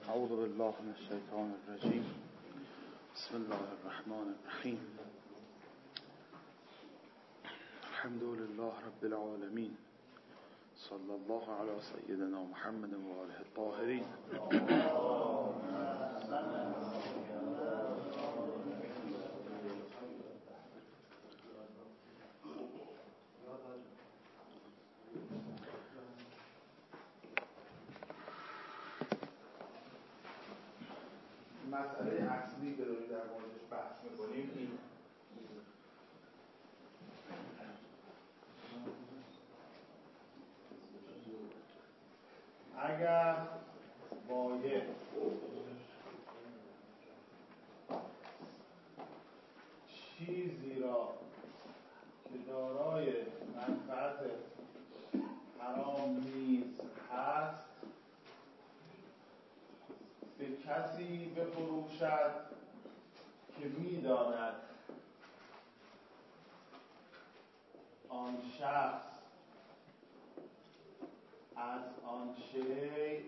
اعوذ بالله من الشیطان الرجیم. بسم الله الرحمن الرحیم. الحمد لله رب العالمین. صلی الله علی سیدنا محمد و آله الطاهرین. مسئله اصلی که داریم در موردش بحث می‌کنیم این اگر بایع چیزی را که دارای منفعت حرام نیز هست به کسی بفروشد که می‌داند آن شخص از آن شیء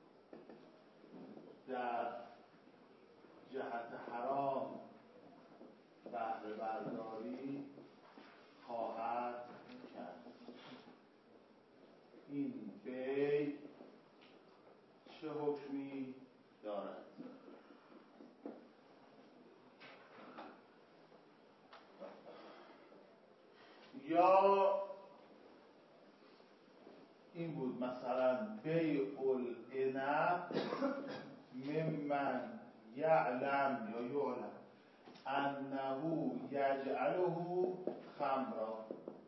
در جهت حرام بهره برداری خواهد کرد. این بیع چه حکمی دارد؟ یا این بود مثلا بیع العنب ممن یعلم یا یعلم انه یجعله خمرا.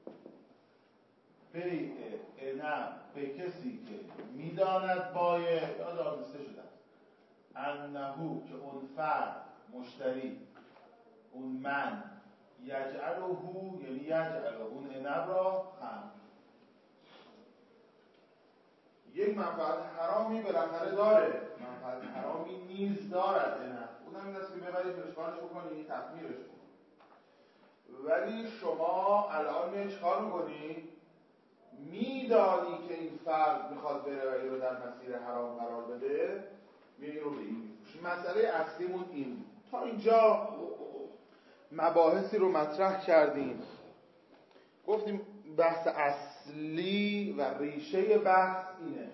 بیع عنب به کسی که میداند بایع یا دانسته شده است انه که اون فرد مشتری اون من یجعله یعنی یجعله اون عنب را خمر. یک منفعت حرامی بالاخره داره، منفعت حرامی نیز دارد عنب، اونم این است که ببرید اشغالش بکنید تخمیرش کنید. ولی شما الان میای چیکار میکنی؟ میدانی که این فرد میخواد بره و این رو در مسیر حرام قرار بده، میای این رو به این میفروشی. مسئله اصلیمون این بود. تا اینجا مباحثی رو مطرح کردیم، گفتیم بحث اصلی و ریشه بحث اینه.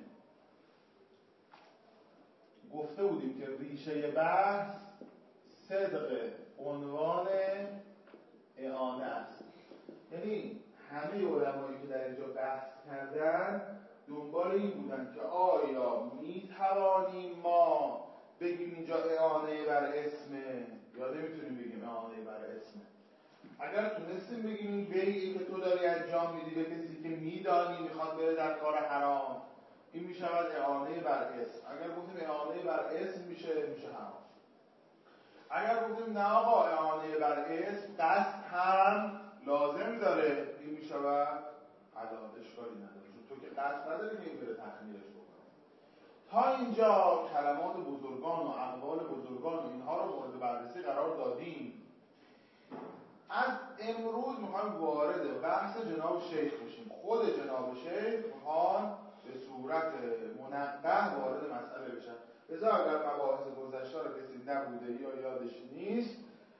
گفته بودیم که ریشه بحث صدق عنوان اعانه است. یعنی همه علمایی که در اینجا بحث کردن دنبال این بودن که آیا میتوانیم ما بگیم اینجا اعانه بر اسمه یا نمیتونیم بگیم اعانه بر اسمه. اگر تونستیم بگیم این بیعی که تو داری انجام میدی به کسی که میدانی میخواد بره در کار حرام، این میشود اعانه بر اسم. اگر گفتیم اعانه بر اسم میشه حرام. اگر گفتیم نه آقا اعانه بر اسم قصد هم لازم داره، این میشود حلال، اشکالی نداره، چون تو که قصد نداری که این بره تخمیرش بکنه. تا اینجا کلمات بزرگان و اقوال بزرگان و اینها رو مورد بررسی قرار دادیم. از امروز میخوایم وارد بحث جناب شیخ بشیم. خود جناب شیخ میخوان به صورت منبه وارد مسئله بشن. لذا اگر مباحث گذشته رو کسی نبوده یا یادش نیست،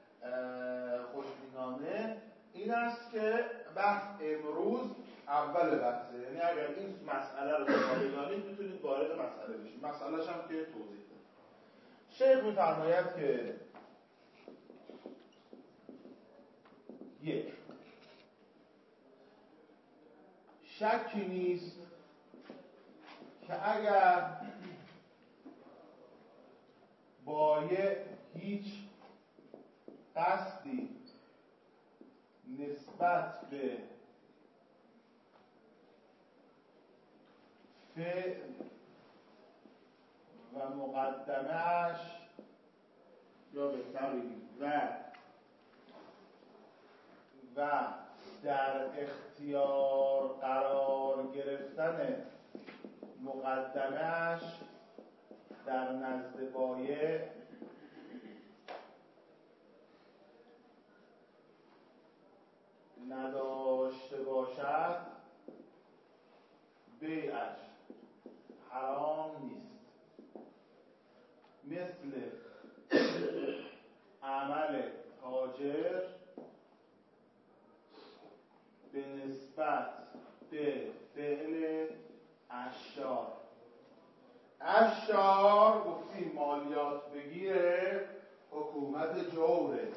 خوشبینانه این است که بحث امروز اول بحثه. یعنی اگر این مسئله رو شما بدانید میتونید وارد مسئله بشید. مسئله‌ش هم که توضیح داد. شیخ میفرماید که یک، شکی نیست که اگر بایع هیچ قصدی نسبت به فعل و مقدمه‌اش یا به تعبیری و در اختیار قرار گرفتن مقدمه‌اش در نزد بایع نداشته باشد، بیعش حرام نیست. تاجر به نسبت به فعل اشار. اشار گفتیم مالیات بگیره، حکومت جوره.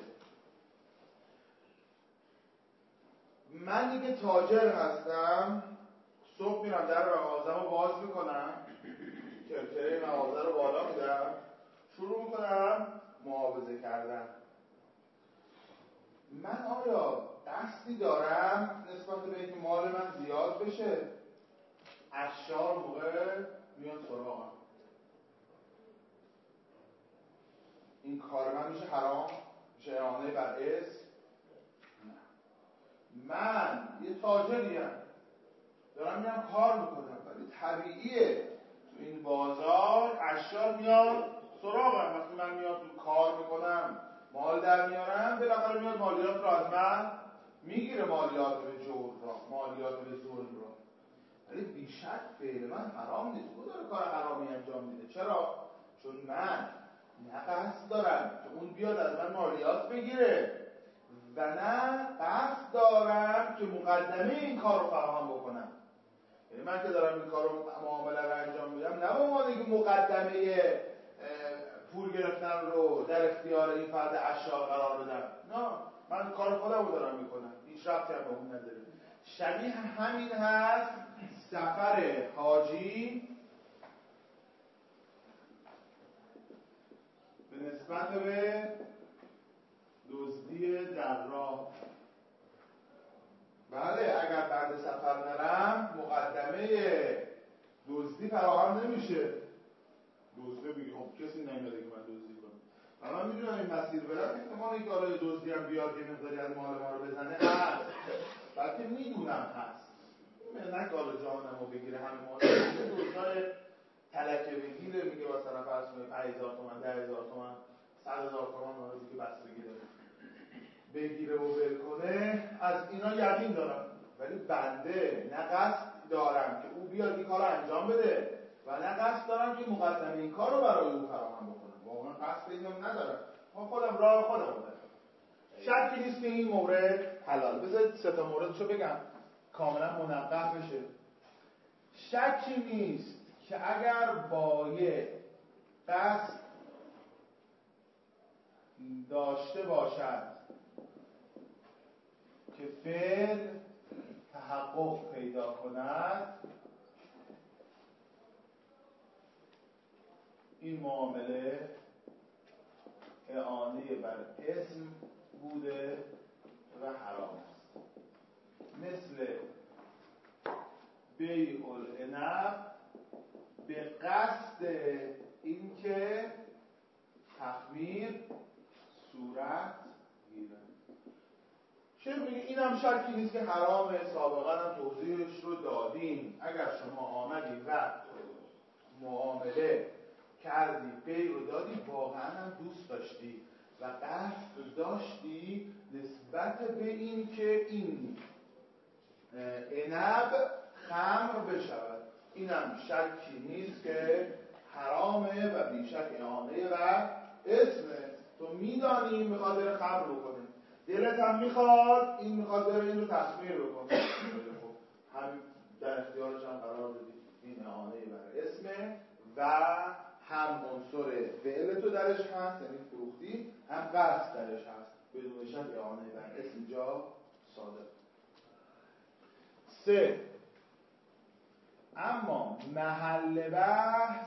من دیگه تاجر هستم، صبح میرم در مغازه رو باز میکنم، کرکره مغازه رو بالا میدم، شروع میکنم محافظه کردن. من آیا قصدی دارم نسبت به اینکه مال من زیاد بشه؟ اشار موقع میاد سراغم، این کار من میشه حرام؟ میشه اعانه بر اسم؟ من یه تاجریم دارم میرم کار میکنم، ولی طبیعیه تو این بازار اشار میاد سراغم. وقتی من میاد تو کار میکنم مال در میارم، بالاخره میاد مالیات رو از من میگیره، مالیات به جور را، مالیات به ظلم را. ولی بیشک فعل من حرام نیست، او داره کار حرامی انجام میده. چرا؟ چون من نه قصد دارم که اون بیاد از من مالیات بگیره و نه قصد دارم که مقدمه این کار رو فراهم بکنم. یعنی من که دارم این کار رو معامله رو انجام میدم، نه به عنوان اینکه مقدمه پول گرفتن رو در اختیار این فرد اشار قرار بدم. نه، من کار خودم رو دارم میکنم، هیچ ربطی هم به اون نداره. شبیه همین هست سفر حاجی به نسبت به دزدی در راه. بله، اگر بعد سفر نرم مقدمه دزدی فراهم نمیشه. دزده بگی خب کسی نمیده که من دزدی کنم، من میدونم این مسیر برم، احتمال اینکه حالا دزدی هم بیاد یه مقداری از مال ما رو بزنه هست، بلکه میدونم هست. نه که حالا جانم رو بگیره همه مال دزدای تلکه بگیره، میگه مثلا فرض کنید 5000 تومان، 10000 تومان، 100000 تومان مال دیگه بستگی داره، بگیره و ول کنه. از اینا یقین دارم، ولی بنده نه قصد دارم که او بیاد این کار رو انجام بده و نه قصد دارم که مقدمه این کار رو برای او فراهم بکنم. واقعا قصد اینم ندارم، من خودم راه خودم رو دارم. شکی نیست که این مورد حلال. بذارید سه تا موردشو بگم کاملا منقح بشه. شکی نیست که اگر بایع قصد داشته باشد که فعل تحقق پیدا کند، این معامله اعانه بر اسم بوده و حرام است. مثل بیع العنب به قصد اینکه تخمیر صورت گیره. چه میگه؟ اینم شکی نیست که حرامه، سابقا هم توضیحش رو دادیم. اگر شما آمدی و معامله کردی، بیع رو دادی، واقعا هم دوست داشتی و قصد داشتی نسبت به این که این عنب خمر بشود، اینم شکی نیست که حرامه و بیشک اعانه و اسمه. تو میدانی میخواد بره خمر بکنه، دلت هم میخواد این میخواد بره این رو تخمیر بکنه، خب هم در اختیارش هم قرار بدید. این اعانه بر اسمه و هم عنصر فعل تو درش هست، یعنی فروختی، هم قصد درش هست، بدون شک اعانه بر اسم جا صادق. 3. اما محل بحث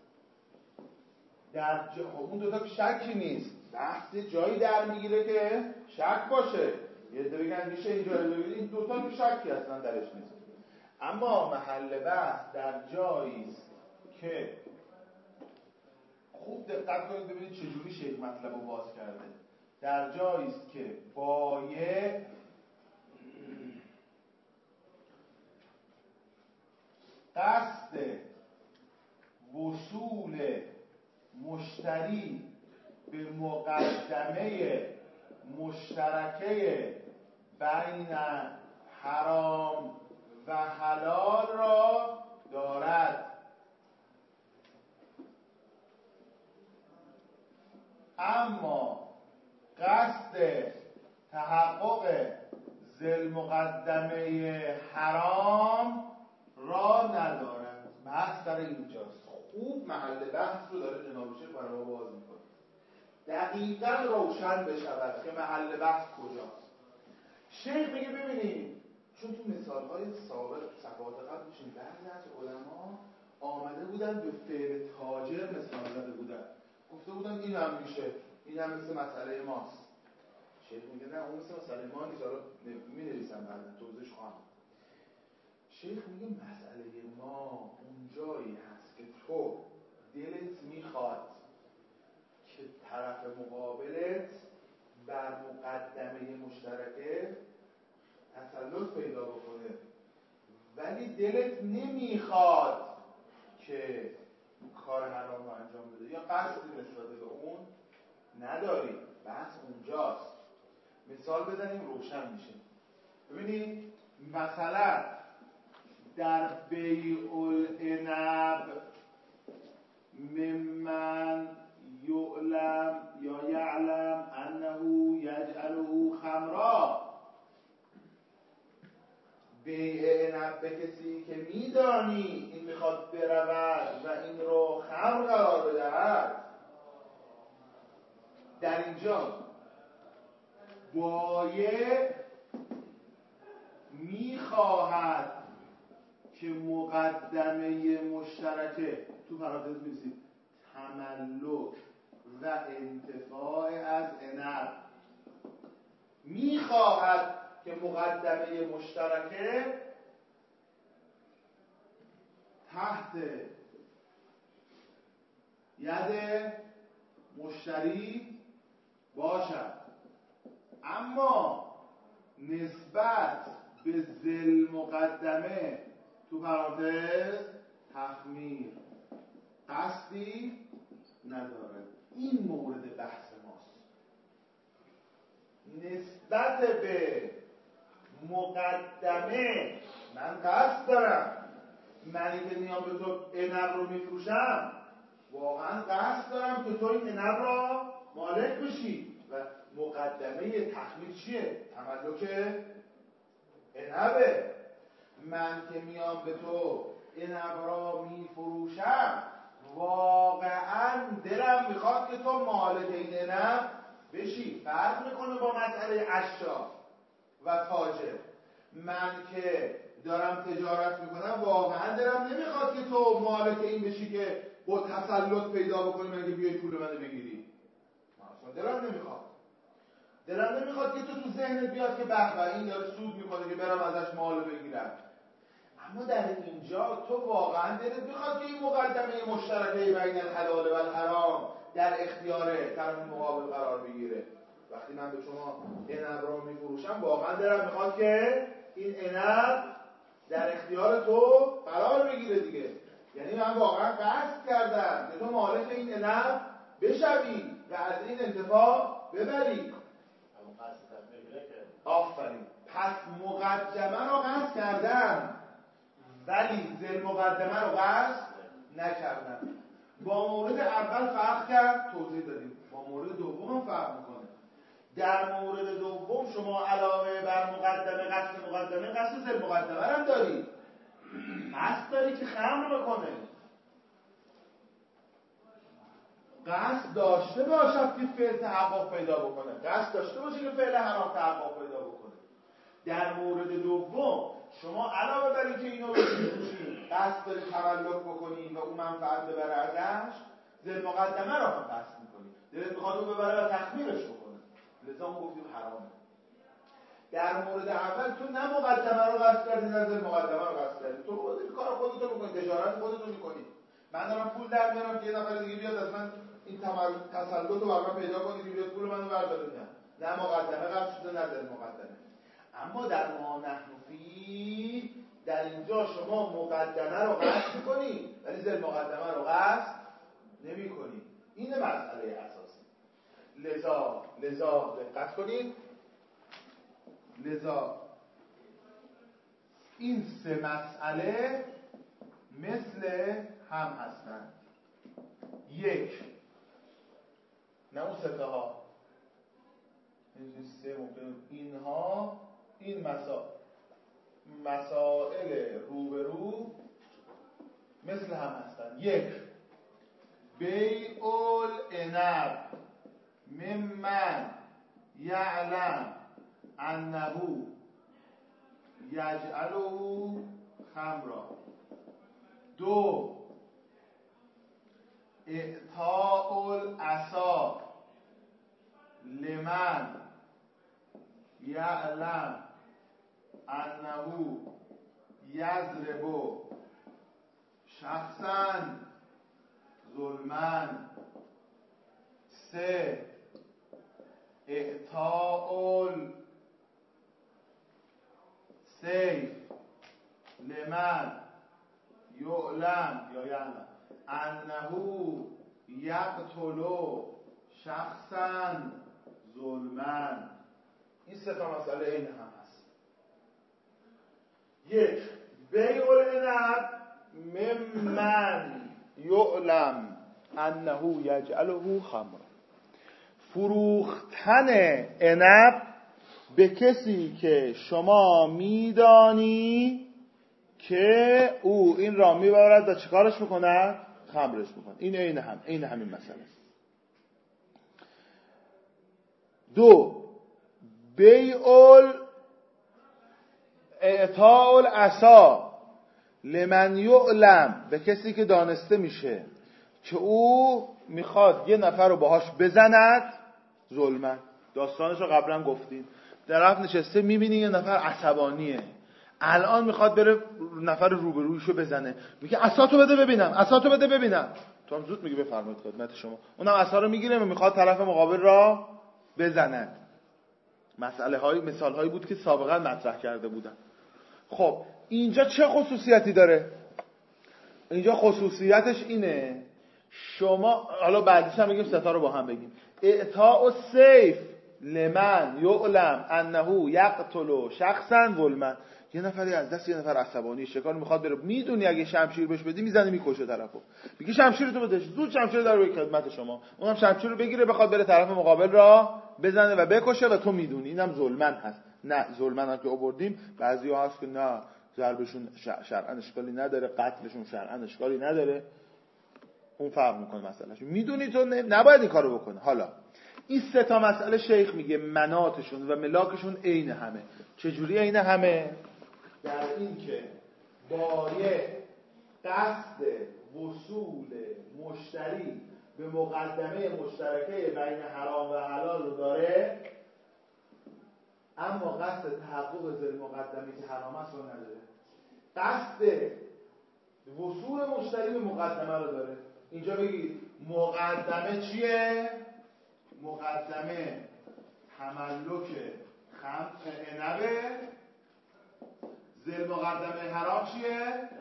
در خب اون دوتا که شکی نیست، بحث جایی در میگیره که شک باشه. یه عده بگن میشه اینجا رو ببینید، این دوتا که شکی اصلا درش نیست. اما محل بحث در جایی است که خوب دقت کنید ببینید چجوری شیخ مطلب رو باز کرده. در جایی است که بایع قصد وصول مشتری به مقدمه مشترکه بین حرام و حلال را دارد، اما قصد تحقق ذل مقدمه حرام را ندارد. بحث در اینجاست. خوب محل بحث رو داره جناب شیخ برای ما باز میکنه، دقیقا روشن بشود که محل بحث کجاست. شیخ میگه ببینید، چون تو مثالهای سابق صفحات قبل میشین بعضی از علما آمده بودن به فعل تاجر مثال زده بودن، گفته بودن این هم میشه، این هم مثل مسئله ماست. شیخ میگه نه اون مثل مسئله ما نیست، حالا مینویسم بعد توضیحش خواهم. شیخ میگه مسئله ما اون جایی هست که تو دلت میخواد که طرف مقابلت بر مقدمه مشترکه تسلط پیدا بکنه، ولی دلت نمیخواد که کار حرام رو انجام بده یا قصدی نسبت به اون نداری. بحث اونجاست. مثال بزنیم روشن میشه. ببینید مثلا در بیع العنب ممن یعلم یا یعلم انه یجعله خمرا، بیع عنب به کسی که میدانی این میخواد برود و این رو خمر قرار بدهد، در اینجا بایع میخواهد که مقدمه مشترکه تو پرانتز می‌نویسید تملک و انتفاع از عنب، میخواهد که مقدمه مشترکه تحت ید مشتری باشد، اما نسبت به ذل مقدمه تو پرانتز تخمیر قصدی نداره. این مورد بحث ماست. نسبت به مقدمه من قصد دارم، منی که میام به تو عنب رو میفروشم واقعا قصد دارم که تو این عنب را مالک بشی و مقدمه تخمیر چیه؟ تملک عنبه. من که میام به تو عنب را میفروشم واقعا دلم میخواد که تو مالک این عنب بشی. فرق میکنه با مسئله اشراف و تاجر. من که دارم تجارت میکنم واقعا دلم نمیخواد که تو مالک این بشی که با تسلط پیدا بکنی من که بیای پول منو بگیری. اصلا دلم نمیخواد که تو ذهنت بیاد که به این داره سود میکنه که برم ازش مال بگیرم. اما در اینجا تو واقعا دلت میخواد که این مقدمه مشترکه بین الحلال و الحرام در اختیار طرف مقابل قرار بگیره. وقتی من به شما عنب را میفروشم واقعا دلم میخواد که این عنب در اختیار تو قرار بگیره دیگه. یعنی من واقعا قصد کردم که تو مالک این عنب بشوی و از این انتفاع ببری. آفرین. پس مقدمه رو قصد کردم ولی ذل مقدمه رو قصد نکردم. با مورد اول فرق کرد، توضیح دادیم. با مورد دوم هم فرق میکنه. در مورد دوم شما علاوه بر مقدمه قصد ذل مقدمه هم داری. قصد داری که خمر بکنه. قصد داشته باشد که فعل تحقق پیدا بکنه. قصد داشته باشه که فعل حرام تحقق پیدا بکنه. در مورد دوم شما علاوه بر اینکه اینو رو می‌فروشی قصد داری تملک بکنی و اون منفعت ببره ازش، ذل مقدمه رو هم قصد می‌کنی. دلت می‌خواد اون ببره و تخمیرش بکنه. لذا اون گفتیم حرامه. در مورد اول تو نه مقدمه رو قصد کردی نه ذل مقدمه رو قصد کردی. تو خودت کار خودتو می‌کنی، تجارت خودتو می‌کنی. من دارم پول در میارم که یه نفر دیگه بیاد از من این تسلط رو بر من پیدا کنه که بیاد پول منو برداره. نه مقدمه قصد شده نه ذل مقدمه. اما در ما نحن فی در اینجا شما مقدمه رو قصد می‌کنی ولی ذل مقدمه رو قصد نمی‌کنی. این مسئله اساسی. لذا دقت کنید. لذا این سه مسئله مثل هم هستند. یک، نه اون سه تا ها، این 3 ممکنه اینها این مسائل روبرو مثل هم هستن. 1 بیع العنب ممن یعلم انه یجعله خمرا. 2 اعطاء العصا لمن یعلم انه یضرب شخصا ظلما. 3 اعطاء السیف لمن یعلم یا یعلم انه یقتل شخصا ظلما. این 3 تا مسئله این هم هست. 1 بیع العنب ممن یعلم انه یجعله خمرا، فروختن عنب به کسی که شما میدانی که او این را میبرد و چیکارش میکند؟ خمرش میکند. این عین همین مسئله است. 2 بیع اعطاء العصا لمن یعلم، به کسی که دانسته میشه که او میخواد یه نفر رو باهاش بزند ظلمن. داستانش رو قبلا گفتیم. طرف نشسته میبینی یه نفر عصبانیه، الان میخواد بره نفر روبرویشو بزنه، میگه عصاتو بده ببینم. تو هم زود میگه بفرمایید خدمت شما. اونم عصا رو میگیره و میخواد طرف مقابل را بزند. مثال هایی بود که سابقا مطرح کرده بودن. خب اینجا چه خصوصیتی داره؟ اینجا خصوصیتش اینه، شما حالا بعدش هم بگیم 3 تا رو با هم بگیم. اعطاء السیف لمن یعلم انه یقتل شخصا ظلما. یه نفری از دست یه نفر عصبانی شکار میخواد بره، میدونی اگه شمشیر بهش بدی میزنه میکشه طرفو، میگه شمشیرتو بده، زود شمشیر در به خدمت شما. اونم شمشیر رو بگیره بخواد بره طرف مقابل را بزنه و بکشه و تو میدونی اینم ظلمن هست. نه ظلمن هم که آوردیم، بعضیا هست که نه ضربشون شرعاً اشکالی نداره، قتلشون شرعاً اشکالی نداره، اون فرق میکنه مسئلهش. میدونی تو نباید این کارو بکنه. حالا این 3 تا مسئله شیخ میگه مناطشون و ملاکشون عین همه. چجوری عین همه؟ در این که بایع قصد وصول مشتری به مقدمه مشترکه بین حرام و حلال رو داره، اما قصد تحقق ذل مقدمه که حرام است رو نداره. قصد وصول مشتری به مقدمه رو داره. اینجا بگید مقدمه چیه؟ مقدمه تملک عنبه. ذل مقدمه حرام چیه؟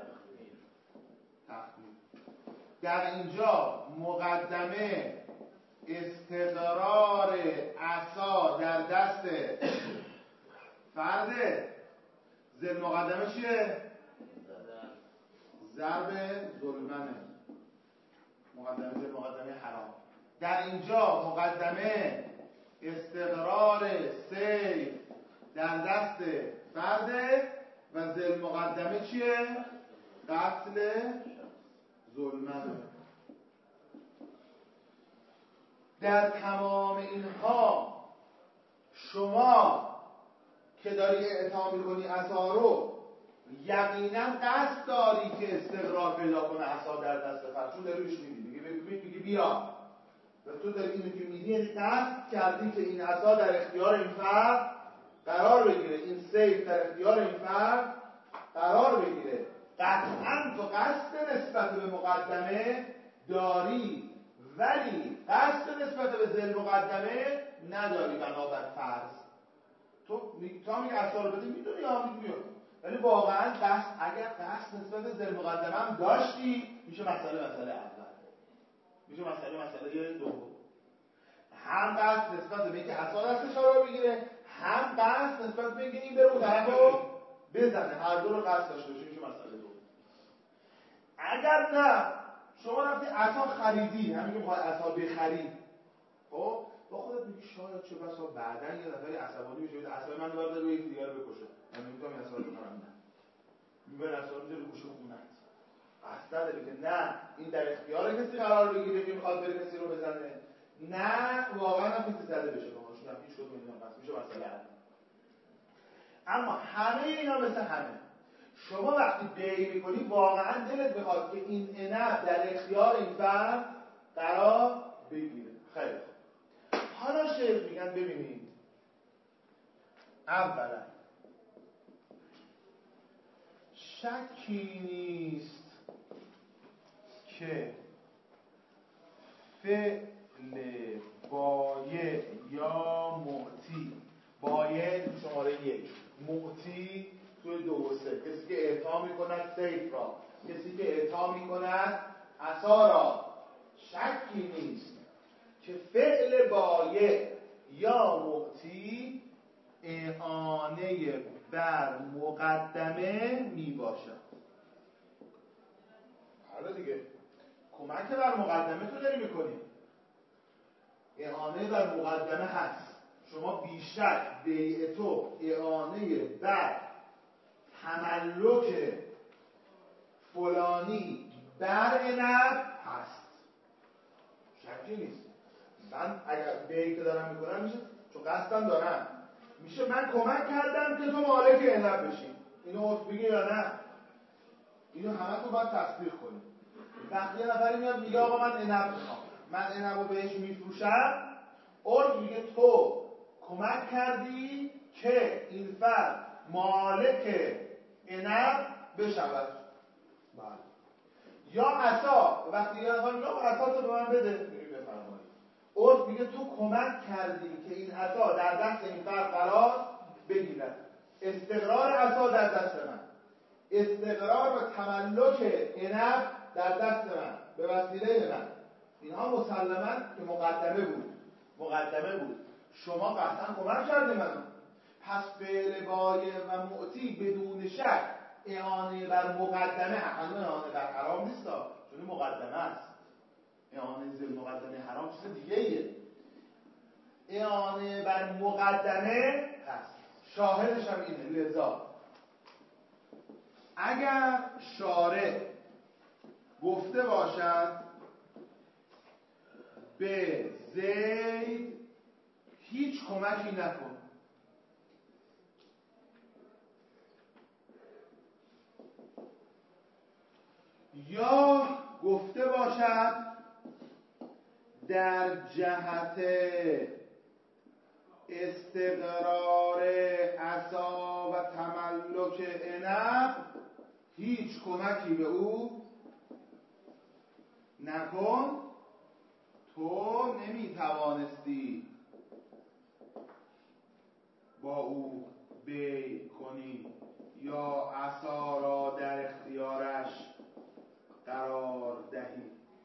تخمیر. در اینجا مقدمه استقرار عصا در دست فرده. ذل مقدمه چیه؟ ضرب ظلمنه. مقدمه حرام. در اینجا مقدمه استقرار سیف در دست فرده و ذل مقدمه چیه؟ قتل ظلمنه. در تمام اینها شما که داری اعطا می‌کنی عصا رو، یقینا قصد داری که استقرار پیدا کنه عصا در دست فرد، چون داری روش میدی، میگی بیا، و تو داری اینو که میدی یعنی قصد کردی که این عصا در اختیار این فرد قرار بگیره، این سیف در اختیار این فرد قرار بگیره. قطعا تو قصد نسبت به مقدمه داری، ولی قصد نسبت به ذل مقدمه نداری بنابر فرض. تو میگی عصا رو بده، میدونی یا میدونی، ولی واقعا قصد، اگر قصد نسبت به ذل مقدمه هم داشتی، میشه مسئله اول، میشه مسئله دوم. هم قصد نسبت به اینکه عصا دستش رو بگیره، هم قصد نسبت به اینکه این بره اون طرفو بزنه، هر دو رو قصد داشته باشه، میشه مسئله دوم. اگر نه شما رفتی عصا خریدی، همین که میخواد عصا بخری، خب با خودت میگی شاید چه بسا بعدن یه نفری عصبانی بشه، عصبانی من ببره روی یکی دیگر بکشه، من نمیتونم این عصبانی بکنم. نه میبره عصبانی میذاره گوشه خونت. اصلا داری که نه این در اختیار کسی قرار بگیره که میخواد بره کسی رو بزنه، نه واقعا هم کسی زده بشه باهاشون، هم هیچ کدوم اینا پس میشه مسئله حل. اما همه اینا مثل همه، شما وقتی بی میکنی واقعا دلت میخواد که این عنب در اختیار این فرد قرار بگیره. خیلی خوب. حالا شیخ میگن ببینید، اولا شکی نیست که فعل بایع یا معطی، بایع شماره 1، معطی توی 2 و 3، کسی که اعطا میکند سیف را، کسی که اعطا میکند عصا را، شکی نیست که فعل بایع یا معطی اعانه بر مقدمه می باشد. حالا دیگه کمک بر مقدمه تو داری میکنی، اعانه بر مقدمه هست. شما بیشک بیع تو اعانه بر تملک فلانی بر عنب هست، شکی نیست. من اگر بیع که دارم میکنم میشه چون قصدم دارم، میشه من کمک کردم که تو مالک عنب بشی. اینو عرف بگی یا نه؟ اینو همه تو باید تصدیق کنی. وقتی یه نفری میاد میگه آقا من عنب میخوام، من عنب رو بهش میفروشم، عرف میگه تو کمک کردی که این فرد مالک عنب بشود. بله. یا عصا، وقتی یه نفر میگه عصا تو به من بده، میگه بفرمایید، عرف میگه تو کمک کردی که این عصا در دست این فرد قرار بگیرد. استقرار عصا در دست من، استقرار و تملک عنب در دست من به وسیله من، اینها مسلماً که مقدمه بود. شما قطعا کمک کردی منو، پس فعل بایع و معطی بدون شک اعانه بر مقدمه، اما اعانه بر حرام نیست چون مقدمه است. اعانه زیر مقدمه حرام چیز دیگه ایه. اعانه بر مقدمه هست. شاهدش هم اینه. لذا اگر شارع گفته باشد به زید هیچ کمکی نکن، یا گفته باشد در جهت استقرار عصا و تملک عنب هیچ کمکی به او نکن، تو نمیتوانستی با او بیع کنی یا عصا را در اختیارش قرار دهی.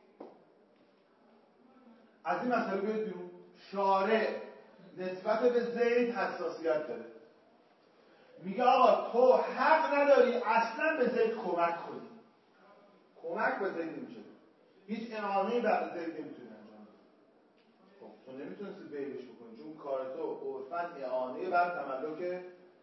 از این مسئله بیاید بیرون. شارع نسبت به زید حساسیت داره، میگه آقا تو حق نداری اصلا به زید کمک کنی. کمک به زید نمیشه، هیچ اعانه‌ای بر زید نمیتونی انجام بدی. خب تو نمیتونستی بیعش بکنی چون کار تو عرفاً اعانه بر تملک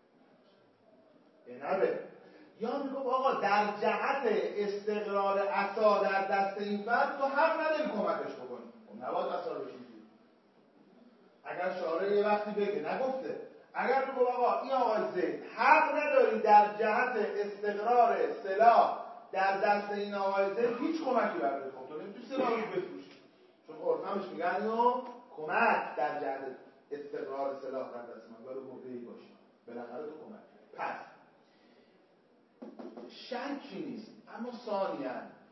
عنبه. یا میگه آقا در جهت استقرار عصا در دست این فرد تو حق نداری کمکش بکنی، نباید عصا رو بشیدی. اگر شارع یه وقتی بگه، نگفته، اگر بگه آقا این آقای زید حق نداری در جهت استقرار سلاح در دست این آقای زید هیچ کمکی برده، خب تو نمیتونی سلاح رو بفروشی چون عرفانش میگن اینو کمک در جهت استقرار سلاح در دست من برای مبدعی باشی، بالاخره تو کمک. پس شکی نیست. اما ثانیاً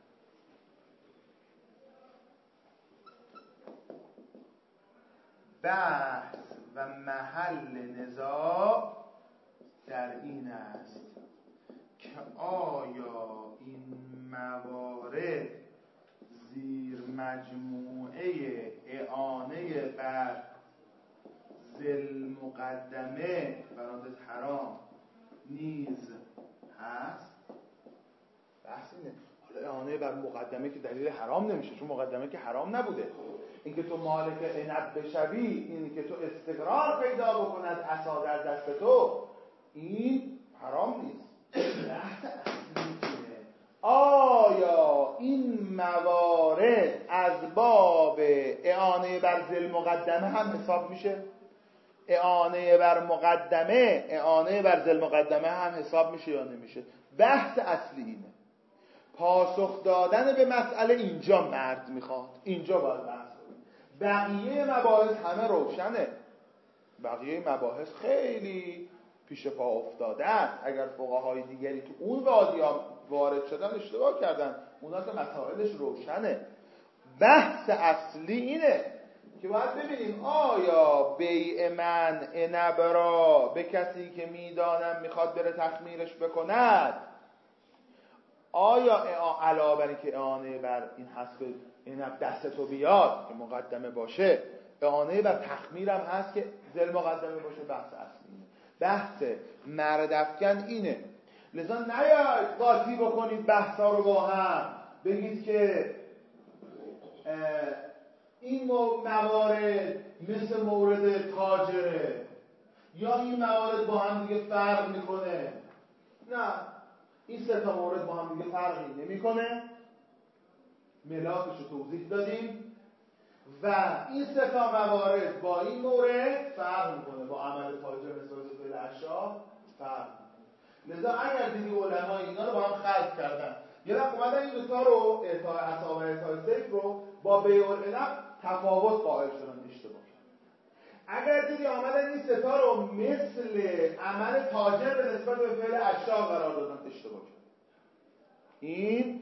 بحث و محل نزاع در این است که آیا این موارد زیر مجموعه اعانه بر ذی مقدمه برادت حرام نیز هست. بحث اینه. اعانه بر مقدمه که دلیل حرام نمیشه، چون مقدمه که حرام نبوده. اینکه تو مالک عنب بشوی، این که تو استقرار پیدا بکند عصا در دست تو، این حرام نیست. بحث اصلی اینه آیا این موارد از باب اعانه بر ذی مقدمه هم حساب میشه؟ اعانه بر مقدمه، اعانه بر ذی المقدمه هم حساب میشه یا نمیشه؟ بحث اصلی اینه. پاسخ دادن به مسئله اینجا مرد میخواد، اینجا باید بحث کنیم. بقیه مباحث همه روشنه، بقیه مباحث خیلی پیش پا افتاده است. اگر فقهای دیگری تو اون وادی ها وارد شدن اشتباه کردن، اونا که مسائلش روشنه. بحث اصلی اینه که باید ببینیم آیا بیع من عنب را به کسی که میدانم میخواد بره تخمیرش بکند، آیا علاوه بر اینکه اعانه بر این هست که عنب دست تو بیاد که مقدمه باشه، اعانه بر تخمیرم هست که ذل مقدمه باشه؟ بحث اصلی اینه. بحث مرد افکن اینه. لذا نیاید قاطی بکنید بحثا رو با هم، بگید که این موارد مثل مورد تاجره یا این موارد با هم دیگه فرق میکنه. نه، این سه تا مورد با هم دیگه فرقی نمیکنه، ملاکش رو توضیح دادیم، و این سه تا موارد با این مورد فرق میکنه، با عمل تاجر نسبت به فعل اشیا فرق میکنه. لذا اگر دیدی علما اینا رو با هم خلط کردن، یه وقت اومدن این دوتا رو اعطای عصا و اعطای سیف رو با بیع العنب تفاوت قائل شدن، اشتباه کردن. اگر دیدی آمدن این سه تا رو مثل عمل تاجر به نسبت به فعل اشیا قرار دادن، اشتباه کردن. این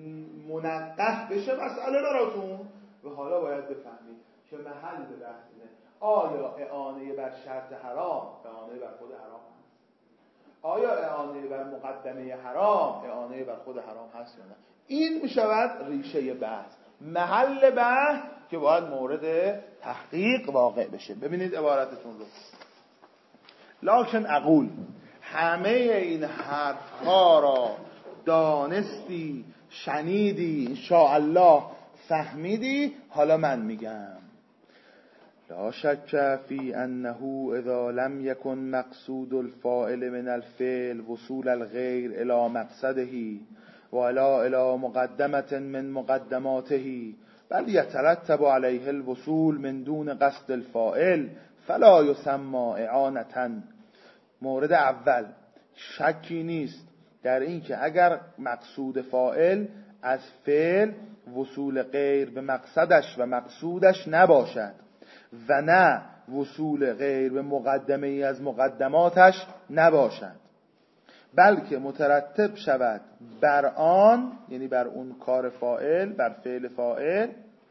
منقح بشه مسئله براتون و حالا باید بفهمید که محل بحث اینه آیا اعانه بر شرط حرام اعانه بر خود حرام هست؟ آیا اعانه بر مقدمه حرام اعانه بر خود حرام هست یا نه؟ این میشود ریشه بحث، محل بحث که باید مورد تحقیق واقع بشه. ببینید عبارتتون رو. لکن اقول، همه این حرفها را دانستی، شنیدی، انشاءالله فهمیدی، حالا من میگم لا شک فی انه اذا لم یکن مقصود الفاعل من الفعل وصول الغیر الى مقصده ولا الى مقدمة من مقدماته بل يترتب عليه الوصول من دون قصد الفاعل فلا يسمى اعانة. مورد اول، شکی نیست در این که اگر مقصود فاعل از فعل وصول غیر به مقصدش و مقصودش نباشد و نه وصول غیر به مقدمه ای از مقدماتش نباشد، بلکه مترتب شود بر آن، یعنی بر اون کار فاعل، بر فعل فاعل،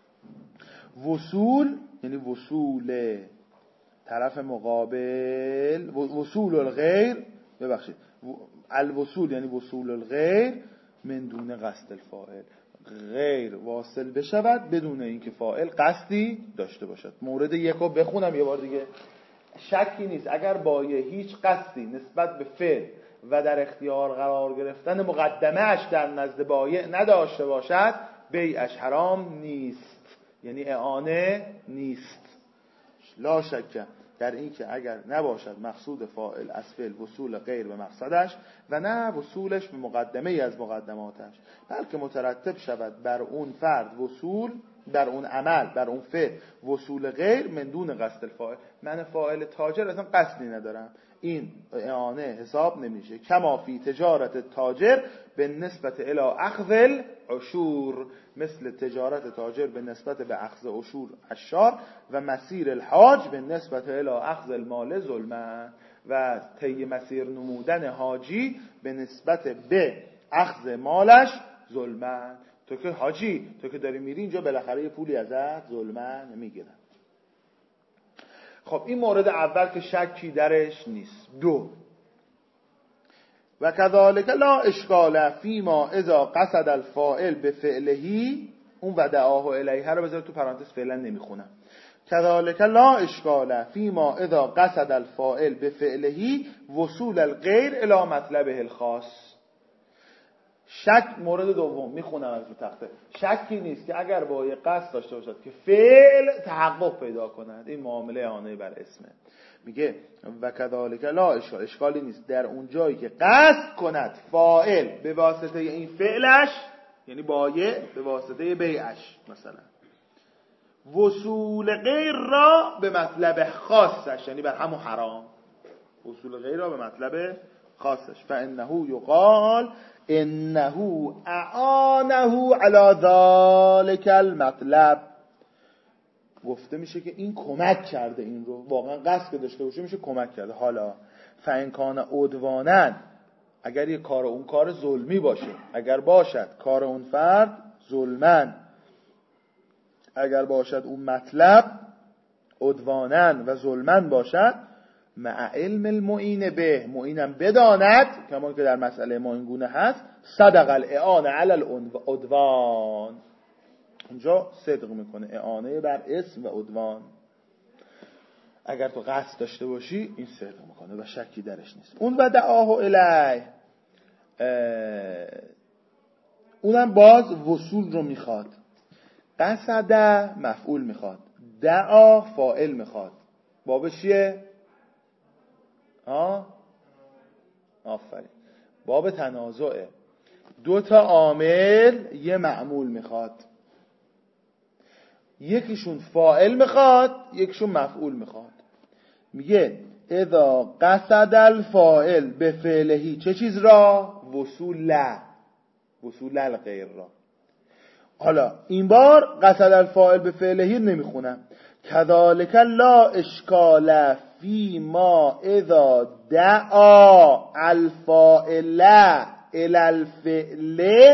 وصول، یعنی وصول طرف مقابل، وصول الغیر، ببخشید الوصول یعنی وصول الغیر من دون قصد الفاعل، غیر واصل بشود بدون اینکه فاعل قصدی داشته باشد. مورد یکو بخونم یه بار دیگه. شکی نیست اگر با هیچ قصدی نسبت به فعل و در اختیار قرار گرفتن مقدمه‌اش در نزد بایع نداشته باشد، بیعش حرام نیست، یعنی اعانه نیست. لا شک در این که اگر نباشد مقصود فاعل از فعل وصول غیر به مقصدش و نه وصولش به مقدمه ای از مقدماتش، بلکه مترتب شود بر اون فرد وصول، بر اون عمل، بر اون فعل وصول غیر من دون قصد الفاعل. من فاعل تاجر اصلا قصدی ندارم، این اعانه حساب نمیشه. کما فی تجارت تاجر به نسبت الی اخذ العشور، مثل تجارت تاجر به نسبت به اخذ عشور اشار، و مسیر الحاج به نسبت الی اخذ المال ظلما، و طی مسیر نمودن حاجی به نسبت به اخذ مالش ظلما. تو که حاجی، تو که داری میری اینجا بالاخره یه پولی ازت ظلما میگیرن. خب این مورد اول که شکی درش نیست. دو، و کذالک لا اشکال فیما اذا قصد الفاعل به فعلهی، اون و دعاه الیه رو بذار تو پرانتز، فعلا نمیخونم. کذالک لا اشکال فیما اذا قصد الفاعل به فعلهی وصول الغیر الی مطلبه الخاص. شک مورد دوم میخونم از رو تخته. شکی نیست که اگر با یه قصد داشته باشد که فعل تحقق پیدا کند، این معامله اعانه بر اسمه. میگه و کذالک لا اشکال، اشکالی نیست در اون جایی که قصد کند فاعل به واسطه این فعلش، یعنی بایع به واسطه بیعش مثلا، وصول غیر را به مطلب خاصش، یعنی بر همون حرام، وصول غیر را به مطلب خاصش، فانه یقال انه اعانه علی ذلک المطلب، گفته میشه که این کمک کرده، این رو واقعا قصد که داشته باشه میشه کمک کرده. حالا فان کان عدوانا، اگر یه کار اون کار ظلمی باشه، اگر باشد کار اون فرد ظلمن، اگر باشد اون مطلب عدوانا و ظلمن باشد، مع علم المعین به، معینم بداند کما که در مسئله ما این گونه هست، صدق الاعانه علی العدوان، اونجا صدق میکنه، اعانه بر اسم و عدوان. اگر تو قصد داشته باشی این صدق میکنه و شکی درش نیست. اون و دعاه الیه، اونم باز وصول رو میخواد. قصد مفعول میخواد، دعا فاعل میخواد. بابش چیه؟ آفرین، باب تنازعه. 2 تا عامل یه معمول میخواد، یکیشون فاعل میخواد یکیشون مفعول میخواد. میگه اذا قصد الفاعل به فعلهی چه چیز را؟ وصول الغیر را. حالا این بار قصد الفاعل به فعلهی نمیخونم. کذالک لا اشکال فی ما اذا دعا الفاعل الی الفعل،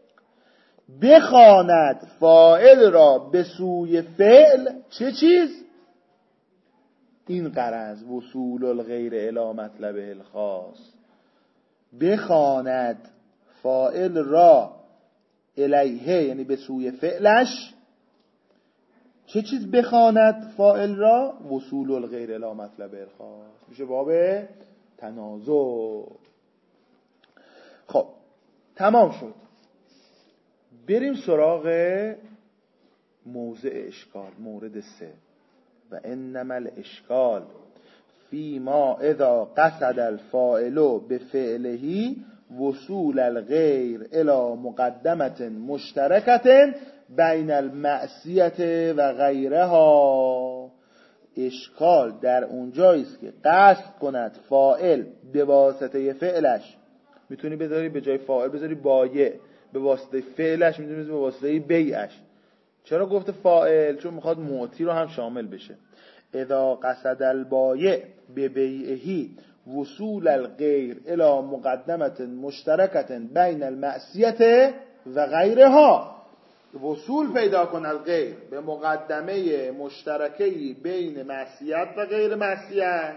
بخواند فاعل را به سوی فعل چه چیز؟ این غرض وصول الغیر الی مطلبه الخاص، بخواند فاعل را الیه، یعنی به سوی فعلش چه چیز بخواند فاعل را؟ وصول الغیر الی مطلبه الخاص. میشه باب تنازع. خب تمام شد. بریم سراغ موضع اشکال، مورد 3. و انما الاشکال فی ما اذا قصد الفاعل بفعله وصول الغیر الى مقدمة مشترکة بین المعصیة و غیرها. اشکال در اونجایی است که قصد کند فاعل به واسطه فعلش، میتونی بذاری به جای فاعل بذاری بایع، به واسطه فعلش میتونی به واسطه بیعش. چرا گفته فاعل؟ چون میخواد معطی رو هم شامل بشه. اذا قصد البایع ببیعه وصول الغیر الى مقدمة مشترکة بین المعصیة و غیرها، وصول پیدا کن الغیر به مقدمه مشترکی بین معصیت و غیر معصیت،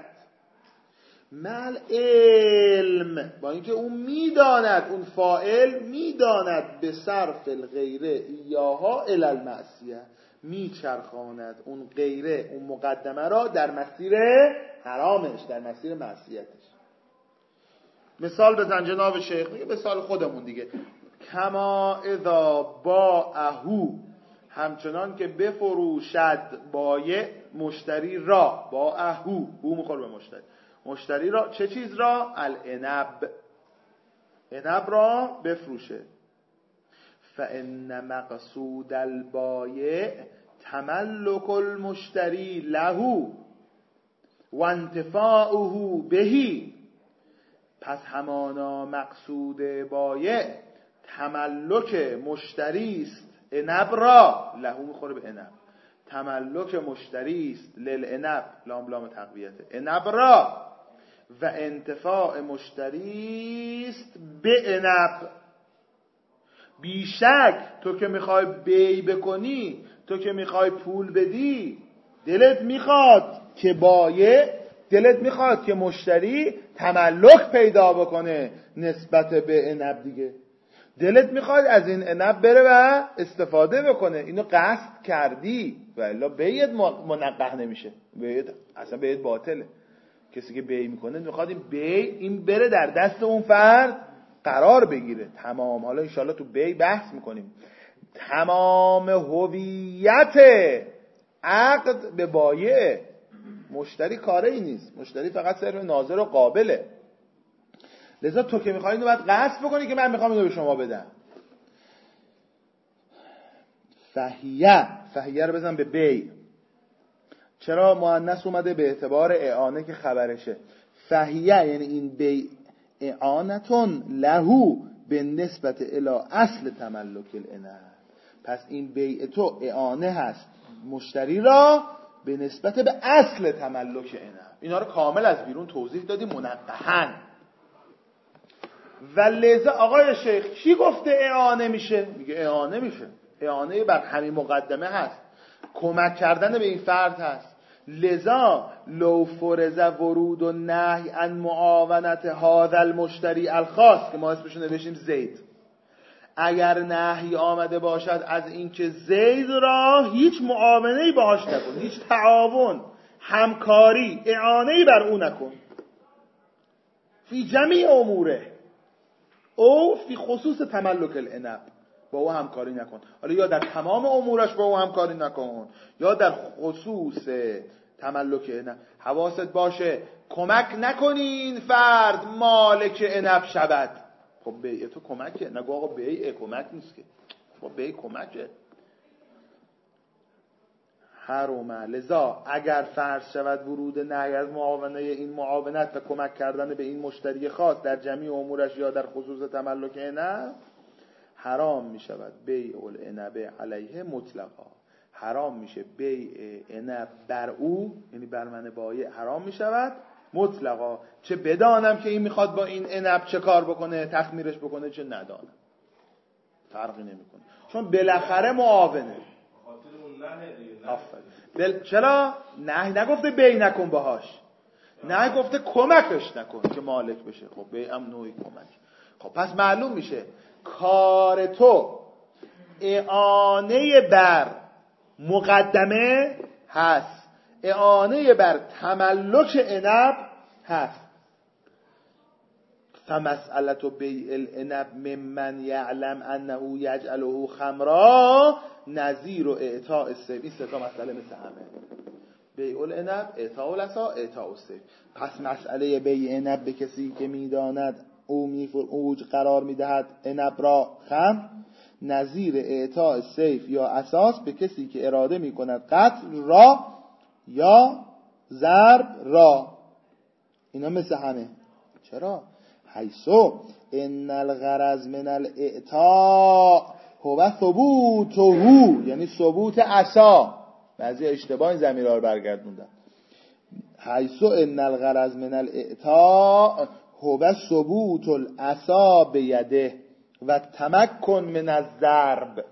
مل علم، با اینکه اون میداند، اون فاعل میداند به صرف الغیره ایاها الی المعصیه، میچرخاند اون غیره، اون مقدمه را در مسیر حرامش، در مسیر معصیتش. مثال بزن جناب شیخ. میگه مثال خودمون دیگه. کما اذا باعهو، همچنان که بفروشد بایع مشتری را، باعهو، هو میخوره به مشتری، مشتری را چه چیز را؟ العنب، عنب را بفروشه. فان مقصود البایع تملک المشتری له و انتفاعه بهی، پس همانا مقصود بایع تملک مشتری است عنب را، له میخوره به عنب، تملک مشتری است للعنب، لام لام تقویته، عنب را، و انتفاع مشتری است به عنب. بیشک تو که میخوای بی بکنی، تو که میخوای پول بدی، دلت میخواد که بایع، دلت میخواد که مشتری تملک پیدا بکنه نسبت به عنب دیگه، دلت میخواد از این عنب بره و استفاده بکنه. اینو قصد کردی و الا بیعت منقح نمیشه، بیعت اصلا بیعت باطله. کسی که بیع میکنه میخواد این بیع این بره در دست اون فرد قرار بگیره تمام. حالا انشالله تو بی بحث میکنیم. تمام هویت عقد به بایع، مشتری کاره ای نیست، مشتری فقط صرف ناظر و قابله. لذا تو که میخوای اینو باید قصد بکنی که من میخوام اینو به شما بدم. فهیه رو بزن به بی. چرا مؤنث اومده؟ به اعتبار اعانه که خبرشه. فهیه یعنی این بی اعانتون لهو به نسبت الی اصل تملک العنب. پس این بیع تو اعانه هست مشتری را به نسبت به اصل تملک عنب. اینا رو کامل از بیرون توضیح دادیم منقحاً. و لذا آقای شیخ کی گفته اعانه میشه؟ میگه اعانه میشه. اعانه بر همین مقدمه هست، کمک کردن به این فرد هست. لذا لو فرض ورود و نهی عن معاونت هذا المشتری الخاص که ما اسمشو نوشتیم زید، اگر نهی آمده باشد از اینکه زید را هیچ معاونه‌ای باهاش نکن، هیچ تعاون، همکاری، اعانه‌ای بر او نکن، فی جمیع اموره او فی خصوص تملک العنب، با او همکاری نکن. حالا یا در تمام امورش با او همکاری نکن یا در خصوص تملک عنب. حواست باشه کمک نکنی این فرد مالک عنب شود. خب بیع تو کمکه، نگو آقا بیع کمک نیست که. خب بیع کمکه. حرمه. لذا اگر فرض شود ورود نهی از معاونت و کمک کردن به این مشتری خاص در جمیع امورش یا در خصوص تملک عنب، حرام می شود بیع العنب علیه مطلقا. حرام میشه بیع عنب بر او، یعنی بر من بایع حرام می شود مطلقا، چه بدانم که این میخواد با این عنب چه کار بکنه، تخمیرش بکنه، چه ندانم، فرقی نمیکنه، چون بالاخره معاونه. چرا؟ نهی نگفته بی نکن باهاش، نهی گفته کمکش نکن که مالک بشه. خب بی هم نوعی کمک. خب پس معلوم میشه کار تو اعانه بر مقدمه هست، اعانه بر تملک عنب هست. فمسئلة بیع العنب ممن یعلم انه یجعله خمرا نظیر و اعطاء السیف. این سه تا مسئله مثل همه: بیع العنب، اعطاء العصا، اعطاء السیف. پس مسئله بیع عنب به کسی که میداند اوج قرار میدهد عنب را خمر، نظیر اعطاء السیف یا اساس به کسی که اراده میکند قتل را یا ضرب را. اینا مثل همه. چرا؟ حیثو ان الغرض من الاعطاء هو ثبوته، یعنی ثبوت عصا. بعضی اشتباه این ضمیرها رو برگردوندن. حیثو ان الغرض من الاعطاء هو ثبوت العصا بیده و تمکن من الضرب.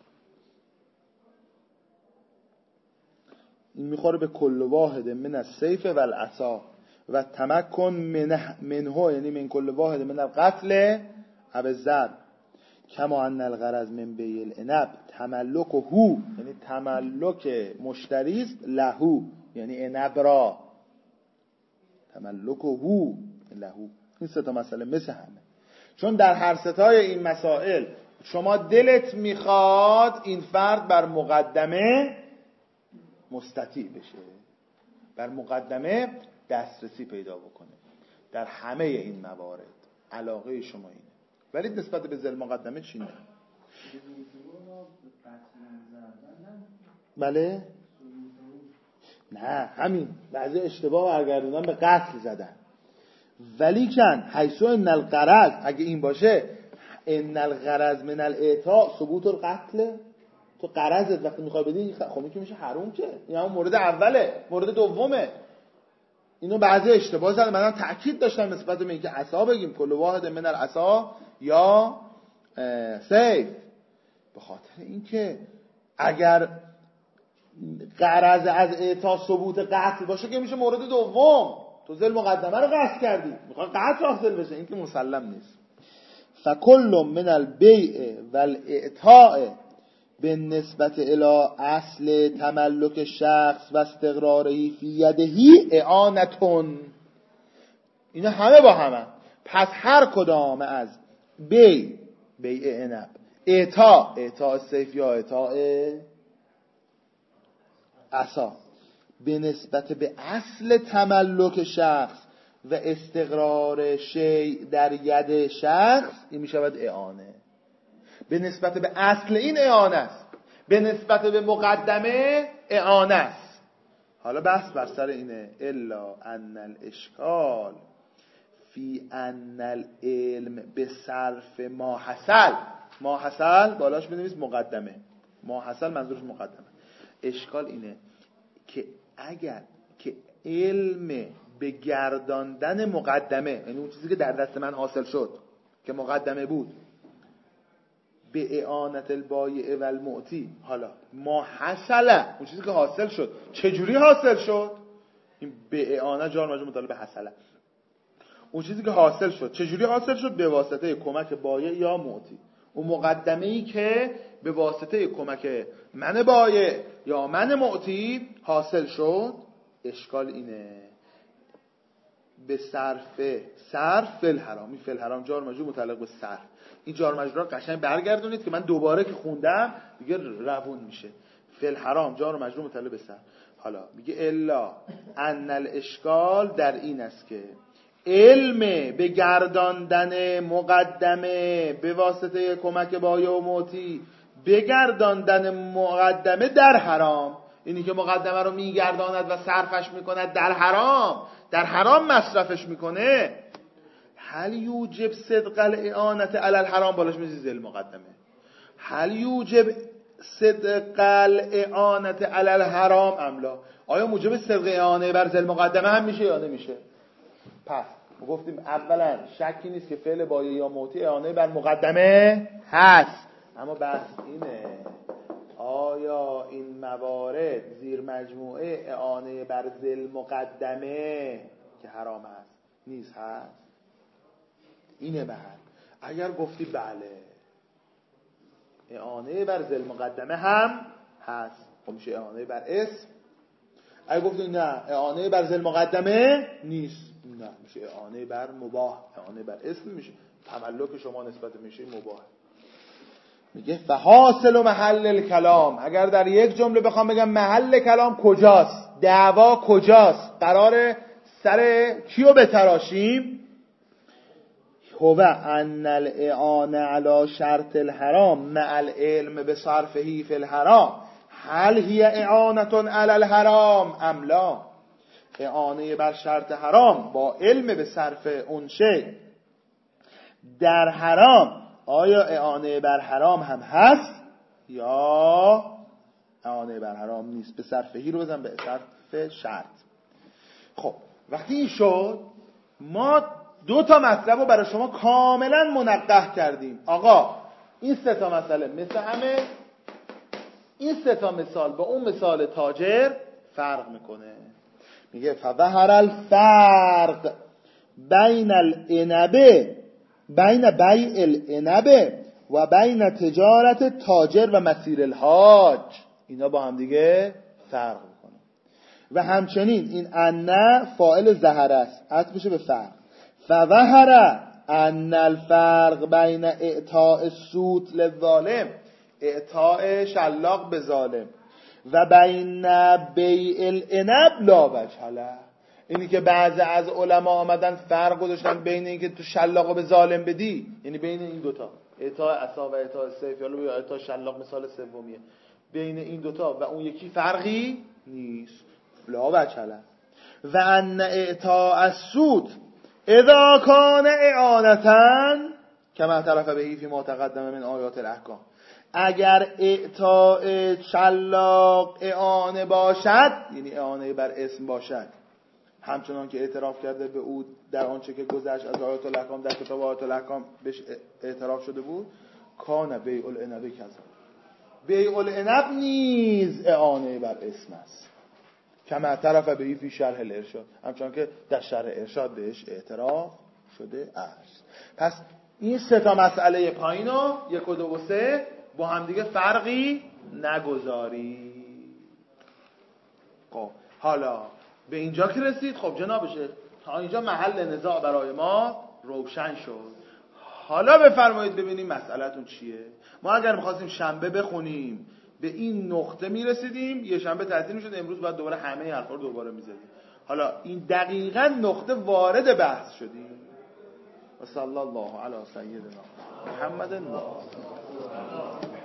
این میخوره به کل واحد من السیف و العصا و تمکن منه، یعنی من کل واحد من القتل او الضرب. کما ان الغرض من بیع العنب تملک هو، یعنی تملک مشتری است، لهو یعنی عنب را، تملک هو لهو. این سه تا مسئله مثل همه. چون در هر ستای این مسائل شما دلت میخواد این فرد بر مقدمه مستطیع بشه، بر مقدمه دسترسی پیدا بکنه. در همه این موارد علاقه شما اینه، ولی نسبت به ذل مقدمه چی نه؟ بله؟ نه همین بعضی اشتباه برگردوندن به قتل زدن. ولی کن حیثو ان الغرض، اگه این باشه ان الغرض من الاعطاء ثبوت القتل، تو غرضت وقتی میخوای بدی خب این که میشه حرام، که این همون مورد اوله. مورد دومه اینو بعضی اشتباه زدن. من تأکید داشتم نسبت به اینکه عصا بگیم کل واحد من العصا یا سیف، به خاطر اینکه اگر غرض از اعطا ثبوت قتل باشه که میشه مورد دوم. تو ذل مقدمه رو قصد کردی، میخوای قتل حاصل بشه، این که مسلم نیست. فکل من البیع والاعطاء بالنسبت الى اصل تملک شخص و استقراره فی یدهی اعانتون. اینا همه با همه. پس هر کدام از بیع عنب، اعطاء سیف یا اعطاء عصا به نسبت به اصل تملک شخص و استقرار شیء در ید شخص، این میشود اعانه. به نسبت به اصل این اعانه است، به نسبت به مقدمه اعانه است. حالا بحث بر سر اینه، الا ان الاشکال فی ان العلم به صرف ما حصل بالاش بنویس مقدمه، ما حصل منظورش مقدمه. اشکال اینه که اگر که علم به گرداندن مقدمه، یعنی اون چیزی که در دست من حاصل شد که مقدمه بود، به اعانت البایع و المعطی، حالا ما حصله اون چیزی که حاصل شد چجوری حاصل شد؟ این به اعانه جار مجرور مطابق حصله، اون چیزی که حاصل شد چجوری حاصل شد؟ به واسطه کمک بایع یا معطی. اون مقدمه‌ای که به واسطه کمک من بایع یا من معطی حاصل شد، اشکال اینه به صرف فل حرام. این فل حرام جار مجرور متعلق به صرف. این جار مجرور قشنگ برگردونید که من دوباره که خوندم دیگه روون میشه. فل حرام جار مجرور متعلق به صرف. حالا میگه الا ان الاشکال در این است که علم به گرداندن مقدمه به واسطه کمک بایع و معطی، بگرداندن مقدمه در حرام، اینی که مقدمه رو میگرداند و صرفش میکند در حرام مصرفش میکنه، هل یوجب صدق الاعانت علی الحرام، بالاش میذاری ذیل مقدمه، هل یوجب صدق الاعانت علی الحرام ام لا، آیا موجب صدق اعانه بر ذیل مقدمه هم میشه یا نمیشه؟ پس ما گفتیم اولا شکی نیست که فعل بایع یا معطی اعانه بر مقدمه هست، اما بحث اینه آیا این موارد زیر مجموعه اعانه بر ذیل مقدمه که حرام هست نیست هست؟ اینه بحث. اگر گفتی بله اعانه بر ذیل مقدمه هم هست، خب میشه اعانه بر اسم. اگر گفتی نه اعانه بر ذیل مقدمه نیست، نه میشه اعانه بر مباح، اعانه بر اسم میشه، تملک شما نسبت میشه مباح. میگه فحاصل محل الکلام، اگر در یک جمله بخوام بگم محل کلام کجاست، دعوا کجاست، قرار سر کیو بتراشیم، هو ان الاعانه علی شرط الحرام مع العلم بصرفه فی الحرام، هل هی اعانه علی الحرام ام لا، اعانه بر شرط حرام با علم به صرف اون شی در حرام، آیا اعانه بر حرام هم هست یا اعانه بر حرام نیست؟ به صرفهی رو بزن به صرف شرط. خب وقتی این شد ما دو تا مطلب رو برای شما کاملا منقح کردیم. آقا این سه تا مسئله مثل همه، این سه تا مثال با اون مثال تاجر فرق میکنه. میگه فظهر الفرق بین العنب، بین بیع العنب و بین تجارت تاجر و مسیر الحاج، اینا با هم دیگه فرق میکنه. و همچنین این ان فاعل ظهر است، عطف میشه به فرق. فظهر ان الفرق بین اعطاء السوت للظالم، اعطاء شلاق به ظالم، و بین بیع العنب لا وجه له، اینی که بعضی از علما آمدن فرق گذاشتن بین اینکه تو شلاق به ظالم بدی، یعنی بین این دوتا، اعطاء عصا و اعطاء سیف یا اعطاء شلاق مثال سومیه، بین این دوتا و اون یکی فرقی نیست، لا وجه له. و ان اعطاء السوت اذا کان اعانتاً کما طرف بهی فی ما تقدم من آیات الاحکام، اگر اعطاء شلاق اعانه باشد، یعنی اعانه بر اسم باشد، همچنان که اعتراف کرده به او در آنچه که گذشت از آیات الاحکام در کتاب آیات الاحکام بهش اعتراف شده بود، کان بیع العنب کذا، بیع العنب نیز اعانه بر اسم است، کما طرف بهی فی شرح الارشاد، همچنان که در شرح ارشاد بهش اعتراف شده است. پس این سه تا مسئله پایینو 1 و 2 و 3 با هم دیگه فرقی نگذاری. خب حالا به اینجا که رسید، خب جناب شیخ تا اینجا محل نزاع برای ما روشن شد. حالا بفرمایید ببینیم مسئله‌تون چیه. ما اگر می‌خواستیم شنبه بخونیم به این نقطه میرسیدیم، یه شنبه تعطیل می‌شد، امروز بعد دوباره همه حرفا رو دوباره می‌زدیم. حالا این دقیقاً نقطه وارد بحث شدیم. و صلی الله علی سیدنا محمد.